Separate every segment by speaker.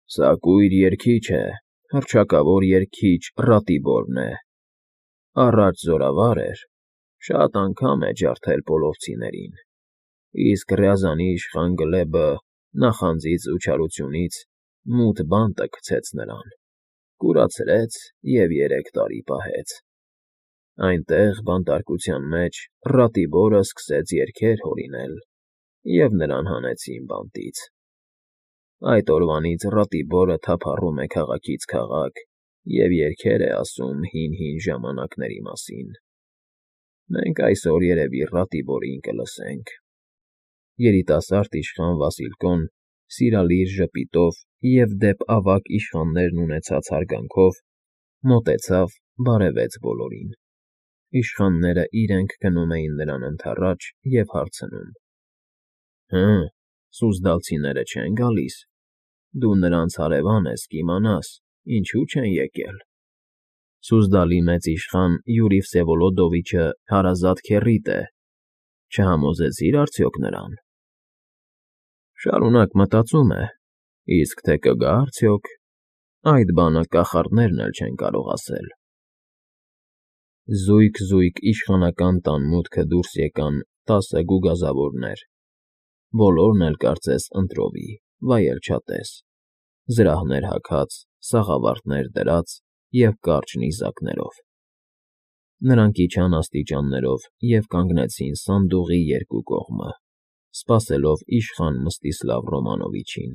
Speaker 1: Սա կույր երգիչ է, հռչակավոր երգիչ Ռատիբորն է, առաջ զորավար էր, շատ անգամ է ջարդել պոլովցիներին, իսկ Ռյազանի իշխան Գլեբը նախանձից ու չարությունից մութ բանտը գցեց նրան, կուրացրեց և 3 տարի պահեց։ Այնտեղ բանտարկության մեջ Ռատիբորը սկսեց երգեր հորինել, և նրան հանեցին բանտից։ Այդ օրվանից Ռատիբորը թափառում է քաղաքից քաղաք և երգեր է ասում հին ժամանակների մասին։ Մենք այսօր երևի Ռատիբորին կլսենք։ Երիտասարդ իշխան Վասիլկոն սիրալիր ժպիտով և դեպ ավագ իշխաններն ունեցած հարգանքով մոտեցավ, բարևեց բոլորին։ Իշխանները իրենք գնում էին նրան ընդառաջ և հարցնում. «Հը, սուզդալցիները չեն գալիս։ Դու նրանց հարևան ես, կիմանաս, ինչու չեն եկել»։ Սուզդալի մեծ իշխան Յուրի Վսևոլոդովիչը հարազատ քեռիդ է, չհամոզեցի՞ր արդյոք նրան։ Շարունակ մտածում է, իսկ թե կգա արդյոք, այդ բանը կախարդներն էլ չեն կարող ասել։ Զույգ իշխանական տան մուտքը դուրս եկան 10 գուգազավորներ, բոլորն էլ կարծես ընտրովի, վայել չատես, զրահներ հագած, սաղավարտներ դրած և կարճ նիզակներով։ Նրանք իջան աստիճաններով և կանգնեցին սանդուղի երկու կողմը, սպասելով իշխան Մստիսլավ Ռոմանովիչին։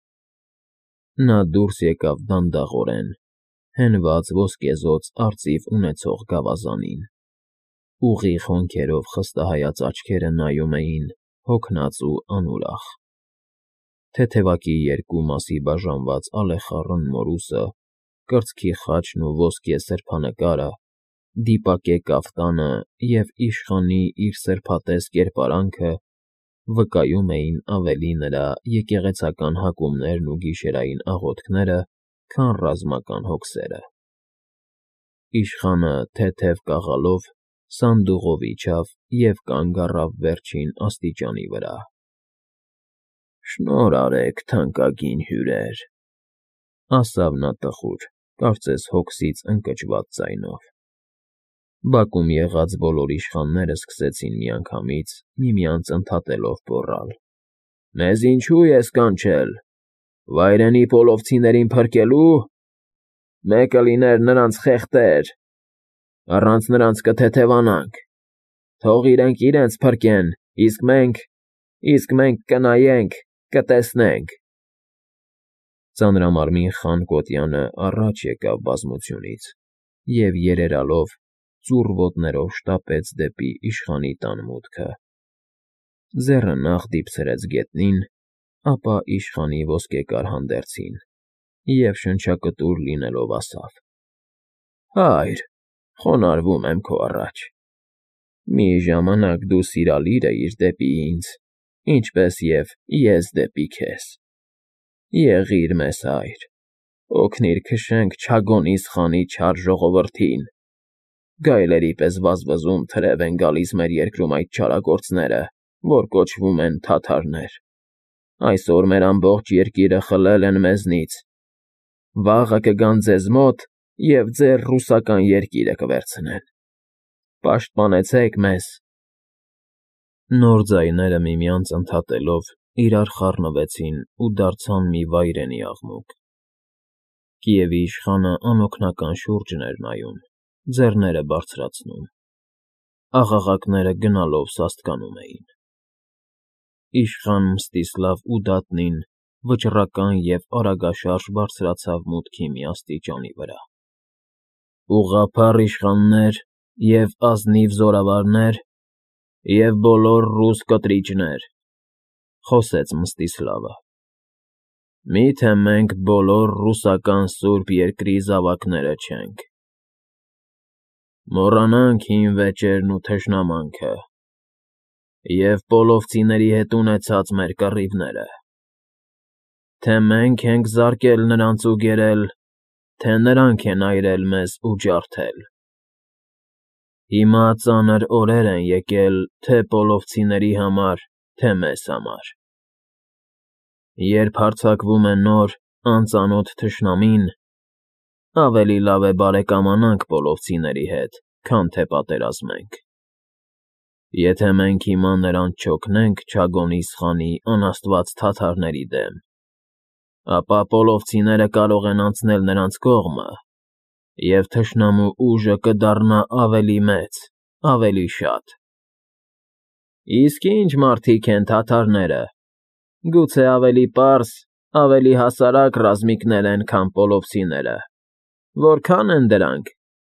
Speaker 1: Նա դուրս եկավ դանդաղորեն, հենված ոսկեզօծ արծիվ ունեցող գավազանին։ Ուղիղ հոնքերով խստահայաց աչքերը նայում էին, հոգնած ու անուրախ։ Թեթևակի երկու մասի բաժանված ալեխառն մորուսը, կրծքի խաչն ու ոսկե սրբանկարը, դիպակե կաֆտանը և իշխանի իր սրբատես կերպարանքը վկայում էին ավելի նրա եկեղեցական հակումներն ու գիշերային աղոթքները, քան ռազմական հոգսերը։ Իշխանը թեթև կաղալով սանդուղով իջավ և կանգ առավ վերջին աստիճանի վրա։ «Շնորհ արեք, թանկագին հյուրեր», ասավ նա տխուր, կարծես հոգսից ընկճված ձայնով։ Բակում եղած բոլոր իշխանները սկսեցին միանգամից միմյանց ընդհատելով գոռալ. «Մեզ ինչո՞ւ ես կանչել, վայրենի պոլովցիներին փրկելու։ Մեկը լիներ նրանց խեղդեր, առանց նրանց կթեթևանանք, թող իրենք իրենց փրկեն, իսկ մենք կնայենք, կտեսնենք»։ Ծանրամարմին խան Կոտյանը առաջ եկավ բազմությունից և երերալով ծուռ ոտներով շտապեց դեպի իշխանի տան մուտքը։ Ձեռը նախ դիպցրեց գետնին, ապա իշխանի ոսկեկար հանդերձին և շնչակտուր լինելով ասավ. «Հայր, խոնարհվում եմ քո առաջ։ Մի ժամանակ դու սիրալիր էիր դեպի ինձ, ինչպես և ես դեպի քեզ։ Եղիր մեզ հայր, օգնիր քշենք Չագոնիս խանի չար ժողովրդին։ Գայլերի պես վազվզում թրև են գալիս մեր երկրում այդ չարագործները, որ կոչվում են թաթարներ։ Այսօր մեր ամբողջ երկիրը խլել են մեզնից, վաղը կգան ձեզ մոտ և ձեր ռուսական երկիրը կվերցնեն։ Պաշտպանեցեք մեզ»։ Նոր ձայները միմյանց ընդհատելով իրար խառնվեցին ու դարձան մի վայրենի աղմուկ։ Կիևի իշխանը անօգնական շուրջն էր նայում, ձեռները բարձրացնում։ Աղաղակները գնալով սաստկանում էին։ Իշխան Մստիսլավ Ուդատնին վճռական և արագաշարժ բարձրացավ մուտքի մի աստիճանի վրա։ «Ուղղափառ իշխաններ և ազնիվ զորավարներ և բոլոր ռուս կտրիչներ», խոսեց Մստիսլավը, «մի՞թե մենք բոլոր ռուսական սուրբ երկրի զավակները չենք։ Մոռանանք հին վեճերն ու թշնամանքը և պոլովցիների հետ ունեցած մեր կռիվները։ Թե մենք ենք զարկել նրանց ու գերել, թե նրանք են այրել մեզ ու ջարդել։ Հիմա ծանր օրեր են եկել թե պոլովցիների համար, թե մեզ համար։ Երբ հարձակվում է նոր անծանոթ թշնամին, ավելի լավ է բարեկամանանք պոլովցիների հետ, քան թե պատերազմենք։ Եթե մենք հիմա նրանց չօգնենք Չագոնի սխանի անաստված թաթարների դեմ, ապա պոլովցիները կարող են անցնել նրանց կողմը, և թշնամու ուժը կդառնա ավելի մեծ, ավելի շատ։ Իսկ ինչ մարդիկ են թաթարները, գուցե ավելի պարզ, ավելի հասարակ ռազմիկներ են, քան պոլովցիները, որքա՞ն են դրանք։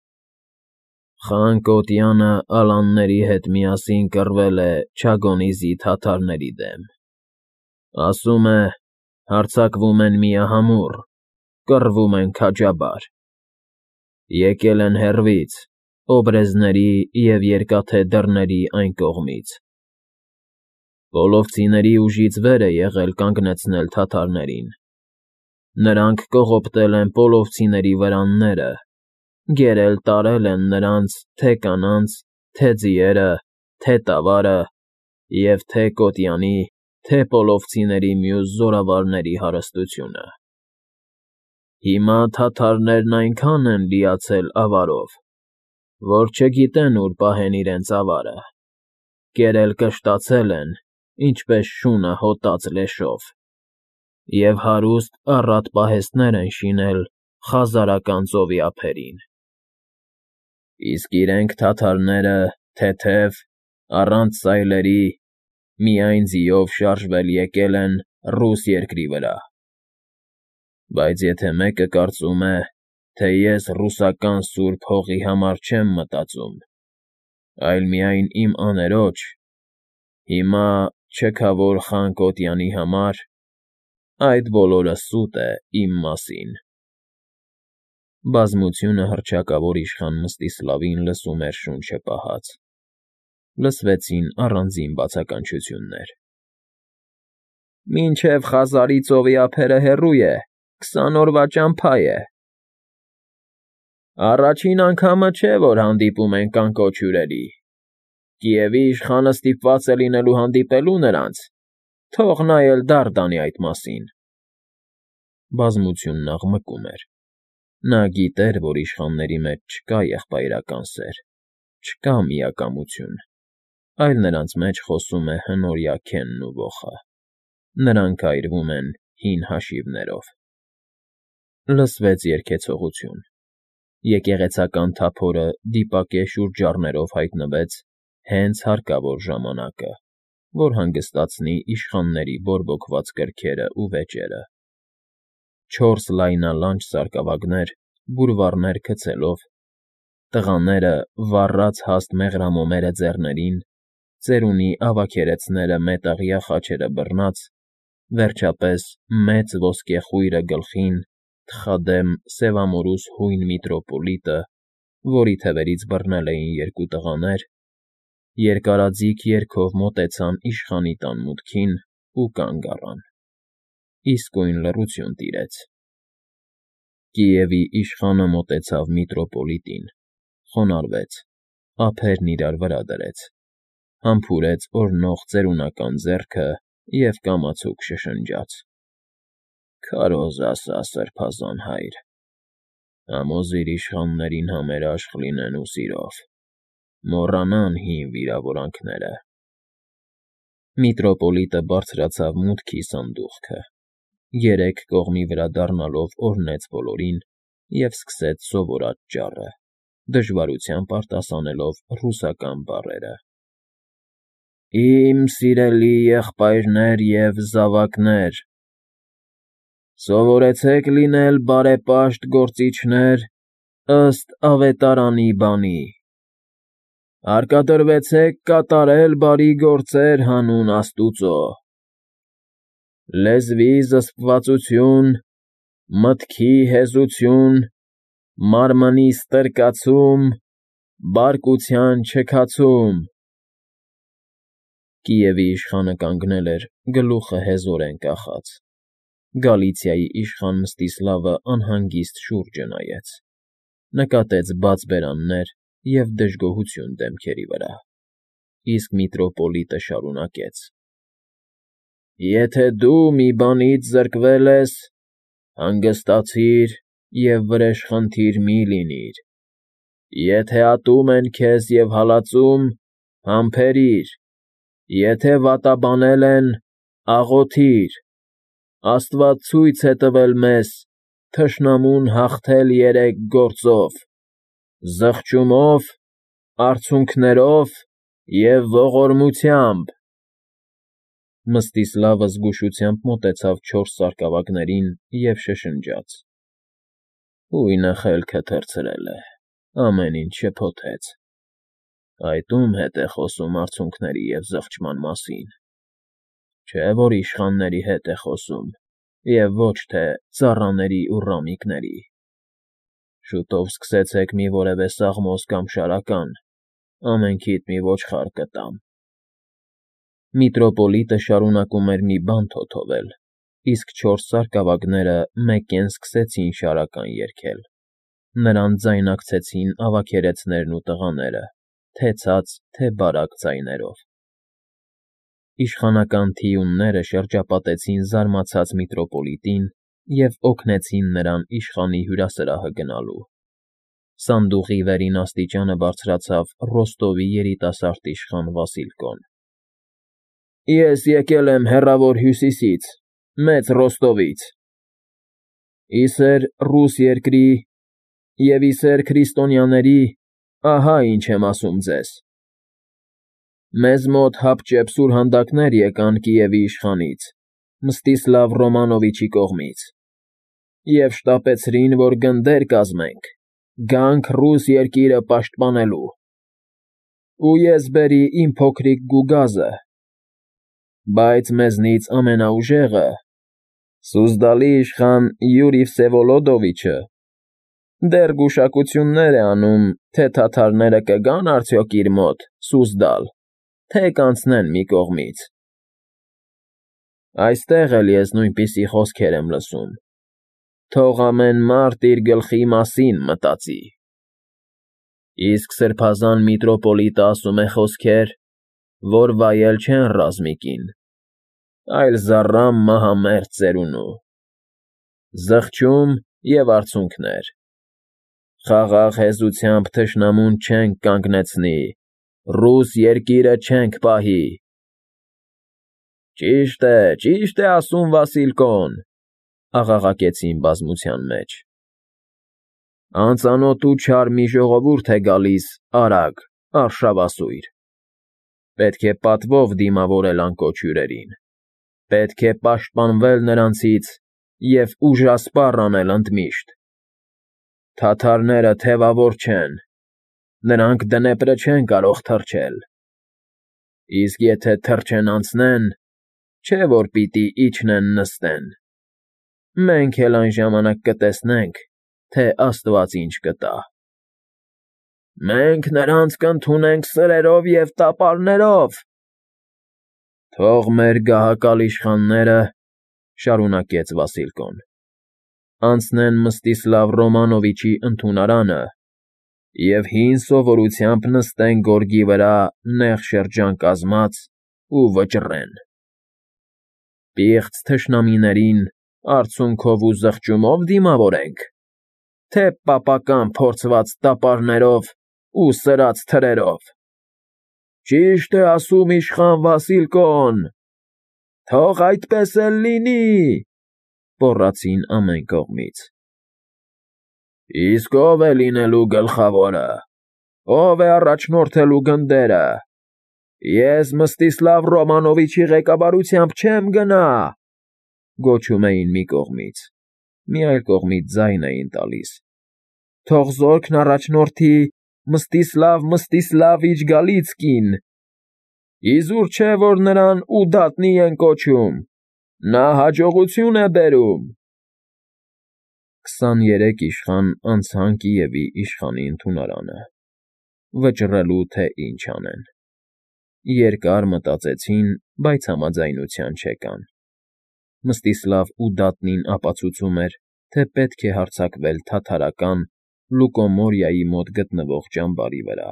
Speaker 1: Խան Կոտյանը ալանների հետ միասին կռվել է Չագոնիզի թաթարների դեմ։ Ասում է, հարձակվում են միահամուռ, կռվում են քաջաբար։ Եկել են հեռվից, օբրեզների և երկաթե դռների այն կողմից։ Պոլովցիների ուժից վեր է եղել կանգնեցնել թաթարներին։ Նրանք կողոպտել են պոլովցիների վրանները, գերել֊տարել են նրանց թե կանանց, թե ձիերը, թե տավարը և թե Կոտյանի, թե պոլովցիների մյուս զորավարների հարստությունը։ Հիմա թաթարներն այնքան են լիացել ավարով, որ չգիտեն ուր պահեն իրենց ավարը, կերել֊կշտացել են, ինչպես շունը հոտած լեշով, և հարուստ առատ պահեստներ են շինել խազարական ծովի ափերին։ Իսկ իրենք թաթարները թեթև, առանց սայլերի, միայն ձիով շարժվել եկել են ռուս երկրի վրա։ Բայց եթե մեկը կարծում է, թե ես ռուսական սուրբ հողի համար չեմ մտածում, այլ միայն իմ աներոջ, հիմա չքավոր խան Կոտյանի համար, այդ բոլորը սուտ է իմ մասին։ Բազմությունը հռչակավոր իշխան Մստիսլավին լսում էր շունչը պահած։ Լսվեցին առանձին բացականչություններ։ Մինչև Խազարի ծովի ափերը հեռու է, 20 օրվա ճամփա է։ Առաջին անգամը չէ, որ հանդիպում ենք կանկոչ հյուրերի։ Կիևի իշխանը ստիպված է լինելու հանդիպելու նրանց, թող նա էլ դառ դանի այդ մասին։ Բազմությունն աղմկում էր։ Նա գիտեր, որ իշխանների մեջ չկա եղբայրական սեր, չկա միակամություն, այլ նրանց մեջ խոսում է հնորյա քենն ու ոխը։ Նրանք այրվում են հին հաշիվներով։ Լսվեց երգեցողություն։ Եկեղեցական թափորը դիպակե շուրջառներով հայտնվեց հենց հարկավոր ժամանակը, որ հանգստացնի իշխանների բորբոքված կրքերը ու վեճերը։ 4 լայնալանջ սարկավագներ, բուրվառներ գցելով, տղաները վառած հաստ մեղրամոմերը ձեռներին, ծերունի ավագերեցները մետաղյա խաչերը բռնած, վերջապես մեծ ոսկե խույրը գլխին, թխադեմ սևամորուս հույն միտրոպոլիտը, որի թևերից բռնել էին 2 տղաներ, երկարաձիգ երգով մոտեցան իշխանի տան մուտքին ու կանգ առան։ Իսկույն լռություն տիրեց։ Կիևի իշխանը մոտեցավ միտրոպոլիտին, խոնարհվեց, ափերն իրար վրա դրեց, համբուրեց օրհնող ծերունական ձեռքը և կամացուկ շշնջաց. Քարոզ ասա, սրբազան հայր, համոզիր իշխաններին համերաշխ լինելու սիրով, մոռանան հին վիրավորանքները։ Միտրոպոլիտը բարձրացավ մուտքի սանդուղքը, 3 կողմի վրա դառնալով օրհնեց բոլորին և սկսեց սովորած ճառը, դժվարությամբ արտասանելով ռուսական բառերը. Իմ սիրելի եղբայրներ և զավակներ, սովորեցեք լինել բարեպաշտ գործիչներ ըստ Ավետարանի բանի, հարկադրվեցեք կատարել բարի գործեր հանուն Աստուծո, լեզվի զսպվածություն, մտքի հեզություն, մարմնի ստրկացում, բարկության չքացում։ Կիևի իշխանը կանգնել էր, գլուխը հեզորեն կախած։ Գալիցիայի իշխան Մստիսլավը անհանգիստ շուրջը նայեց, նկատեց բաց բերաններ և դժգոհություն դեմքերի վրա, իսկ միտրոպոլիտը շարունակեց. Եթե դու մի բանից զրկվել ես, Հանգստացիր և վրեժխնդիր մի լինիր, եթե ատում են քեզ և հալածում, համբերիր, եթե վատաբանել են, աղոթիր, Աստված ցույց է տվել մեզ թշնամուն հաղթել 3 գործով. զղջումով, արցունքներով և ողորմությամբ։ Մստիսլավը զգուշությամբ մոտեցավ 4 սարկավագներին և շշնջաց. Հույնը խելքը թռցրել է, ամեն ինչ շփոթեց։ Այդ ում հետ է խոսում արցունքների և զղջման մասին։ Չէ՞ որ իշխանների հետ է խոսում, և ոչ թե ծառաների ու ռամիկների։ Շուտով սկսեցեք մի որևէ սաղմոս կամ շարական, ամենքիդ մի ոչխար կտամ։ Միտրոպոլիտը շարունակում էր մի բան թոթովել, իսկ 4 սարկավագները մեկ֊են սկսեցին շարական երգել։ Նրանց ձայնակցեցին ավագերեցներն ու տղաները, թե՛ ցած, թե՛ բարակ ձայներով։ Իշխանական թիյունները շրջապատեցին զարմացած միտրոպոլիտին և օգնեցին նրան իշխանի հյուրասրահը գնալու։ Սանդուղի վերին աստիճանը բարձրացավ Ռոստովի երիտասարդ իշխան Վասիլկոն։ Ես եկել եմ հեռավոր Հյուսիսից, մեծ Ռոստովից։ Իսեր ռուս երկրի և իսեր քրիստոնյաների, ահա ինչ եմ ասում ձեզ. մեզ մոտ հապճեպ սուրհանդակներ եկան Կիևի իշխանից, Մստիսլավ Ռոմանովիչի կողմից, և շտապեցրին, որ գնդեր կազմենք, գանք ռուս երկիրը պաշտպանելու։ Ու ես բերի իմ փոքրիկ գուգազը։ Բայց մեզնից ամենաուժեղը, Սուզդալի իշխան Յուրի Վսևոլոդովիչը, դեռ գուշակություններ է անում, թե թաթարները կգան արդյոք իր մոտ, Սուզդալ, թե կանցնեն մի կողմից։ Այստեղ էլ ես նույնպիսի խոսքեր եմ լսում։ Թող ամեն մարդ իր գլխի մասին մտածի։ Իսկ սրբազան միտրոպոլիտը ասում է խոսքեր, որ վայել չեն ռազմիկին, այլ զառամ մահամերձ ծերունու։ Զղջում և արցունքներ։ Խաղաղ հեզությամբ թշնամուն չենք կանգնեցնի, ռուս երկիրը չենք պահի։ Ճիշտ է ասում Վասիլկոն, աղաղակեցին բազմության մեջ։ Անծանոթ ու չար մի ժողովուրդ է գալիս արագ, արշավասույր։ Պետք է պատվով դիմավորել անկոչ հյուրերին։ Պետք է պաշտպանվել նրանցից և ուժասպառ անել ընդմիշտ։ Թաթարները թևավոր չեն, նրանք դնեպրը չեն կարող թռչել։ Իսկ եթե թռչեն անցնեն, չէ՞ որ պիտի իջնեն նստեն։ Մենք էլ այն ժամանակ կտեսնենք, թե Աստված ինչ կտա։ Մենք նրանց կընդունենք սրերով և տապարներով։ Թող մեր գահակալ իշխանները, շարունակեց Վասիլկոն, անցնեն Մստիսլավ Ռոմանովիչի ընդունարանը և հին սովորությամբ նստեն գորգի վրա նեղ շրջան կազմած ու վճռեն։ Պիղծ թշնամիներին արցունքով ու զղջումո՞վ դիմավորենք, թե պապական փորձված տապարներով ու սրած թրերով։ Ճիշտ է ասում իշխան Վասիլկոն, թող այդպես էլ լինի, գոռացին ամեն կողմից։ Իսկ ո՞վ է լինելու գլխավորը, ո՞վ է առաջնորդելու գնդերը։ Ես Մստիսլավ Ռոմանովիչի ղեկավարությամբ չեմ գնա, գոչում էին մի կողմից, մի այլ կողմից ձայն էին տալիս. Թող զորքն առաջնորդի Մստիսլավ Մստիսլավիչ Գալիցկին։ Իզուր չէ, որ նրան Ուդատնի են կոչում, նա հաջողություն է բերում։ 23 իշխան անցան Կիևի իշխանի ընդունարանը, վճռելու, թե ինչ անեն։ Երկար մտածեցին, բայց համաձայնության չեկան։ Մստիսլավ Ուդատնին ապացուցում էր, թե պետք է հարձակվել թաթարական Լուկոմորիայի մոտ գտնվող ճամբարի վրա։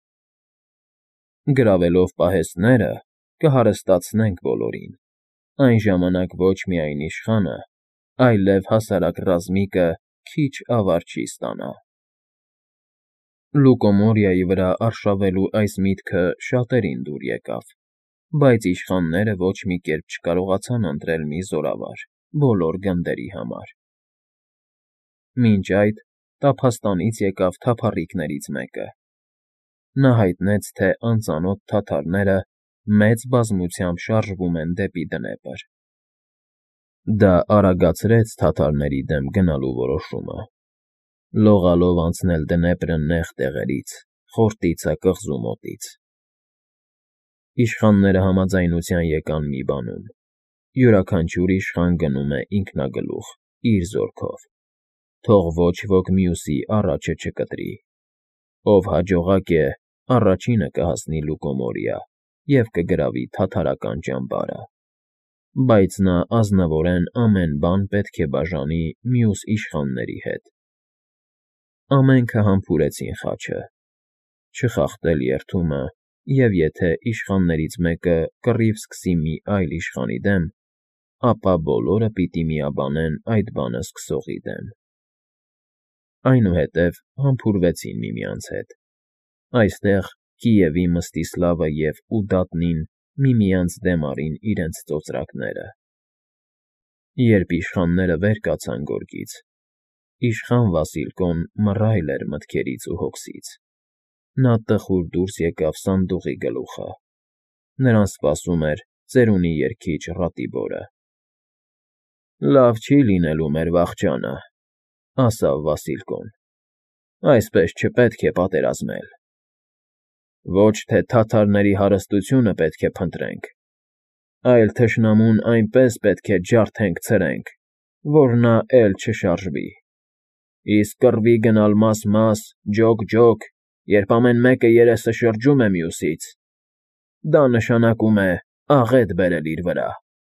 Speaker 1: Գրավելով պահեստները կհարստացնենք բոլորին, այն ժամանակ ոչ միայն իշխանը, այլև հասարակ ռազմիկը քիչ ավար չի ստանա։ Լուկոմորիայի վրա արշավելու այս միտքը շատերին դուր եկավ, բայց իշխանները ոչ մի կերպ չկարողացան ընտրել մի զորավար բոլոր գնդերի համար։ Մինչ այդ տափաստանից եկավ թափառիկներից մեկը։ Նա հայտնեց, թե անծանոթ թաթարները մեծ բազմությամբ շարժվում են դեպի Դնեպր։ Դա արագացրեց թաթարների դեմ գնալու որոշումը, լողալով անցնել Դնեպրը նեղ տեղերից, խորտիցը կղզու մոտից։ Իշխանները համաձայնության եկան մի բանում. յուրաքանչյուր իշխան գնում է ինքնագլուխ, իր զորքով, թող ոչ ոք մյուսի առաջը չկտրի։ Ով հաջողակ է, առաջինը կհասնի Լուկոմորիա և կգրավի թաթարական ճամբարը, բայց նա ազնվորեն ամեն բան պետք է բաժանի մյուս իշխանների հետ։ Ամենքը համբուրեցին խաչը, չխախտել երդումը, և եթե իշխաններից մեկը կռիվ սկսի մի այլ իշխանի դեմ, ապա բոլորը պիտի միաբանեն այդ բանը սկսողի դեմ։ Այնուհետև համբուրվեցին միմյանց հետ։ Այստեղ Կիևի Մստիսլավը և Ուդատնին միմյանց դեմ արին իրենց ծոծրակները։ Երբ իշխանները վեր կացան գորգից, իշխան Վասիլկոն մռայլ էր մտքերից ու հոգսից։ Նա տխուր դուրս եկավ սանդուղի գլուխը։ Նրան սպասում էր ծերունի երգիչ Ռատիբորը։ «Լավ չի լինելու մեր վախճանը,֊ ասաց Վասիլկոն։֊ Այսպես չպետք է պատերազմել։ Ոչ թե թաթարների հարստությունը պետք է փնտրենք, այլ թշնամուն այնպես պետք է ջարդենք֊ցրենք, որ նա էլ չշարժվի։ Իսկ կռվի գնալ մաս֊մաս, ջոկ֊ջոկ, երբ ամեն մեկը երեսը շրջում է մյուսից, դա նշանակում է աղետ բերել իր վրա»։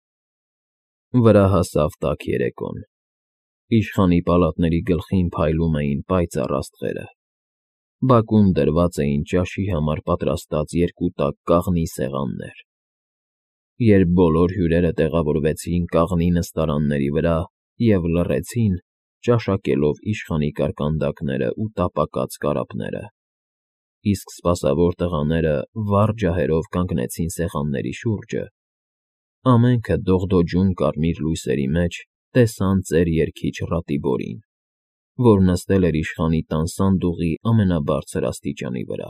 Speaker 1: Վրա հասավ տաք երեկոն։ Իշխանի պալատների գլխին փայլում էին պայծառ աստղերը։ Բակում դրված էին ճաշի համար պատրաստած երկու տաք կաղնի սեղաններ։ Երբ բոլոր հյուրերը տեղավորվեցին կաղնի նստարանների վրա և լռեցին, ճաշակելով իշխանի կարկանդակներն ու տապակած կարապները, իսկ սպասավոր տղաները վառ ջահերով կանգնեցին սեղանների շուրջը, ամենքը դողդոջուն կարմիր լույսերի մեջ տեսան ծեր երգիչ Ռատիբորին, որ նստել էր իշխանի տան սանդուղի ամենաբարձր աստիճանի վրա։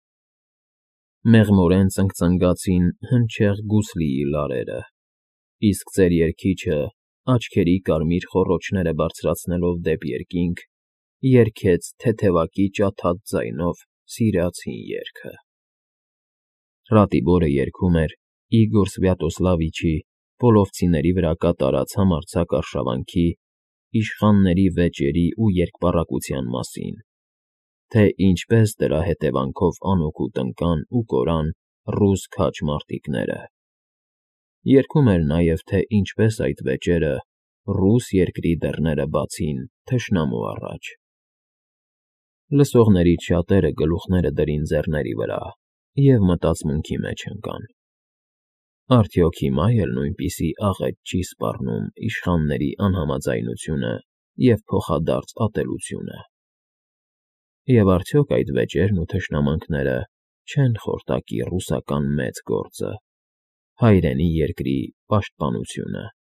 Speaker 1: Մեղմորեն ծնկծնգացին հնչեղ գուսլիի լարերը, իսկ ծեր երգիչը, աչքերի կարմիր խոռոչները բարձրացնելով դեպի երկինք, երգեց թեթևակի ջաթած ձայնով սիրացին երգը։ Ռատիբորը երգում էր Իգոր Սվյատոսլավիչի Պոլովցիների վրա կատարած համարձակ արշավանքի, իշխանների վեճերի ու երկպառակտության մասին, թե ինչպես դրա հետևանքով անօգուտ ընկան ու կորան ռուս քաջ մարտիկները։ Երգում էր նաև, թե ինչպես այդ վեճերը ռուս երկրի դռները բացին թշնամու առաջ։ Լսողներից շատերը գլուխները դրին ձեռների վրա և մտածմունքի մեջ ընկան. արդյոք հիմա էլ նույնպիսի աղետ չի սպառնում իշխանների անհամաձայնությունը և փոխադարձ ատելությունը։ Եվ արդյոք այդ վեճերն ու թշնամանքները չեն խորտակի ռուսական մեծ գործը՝ հայրենի երկրի պաշտպանությունը։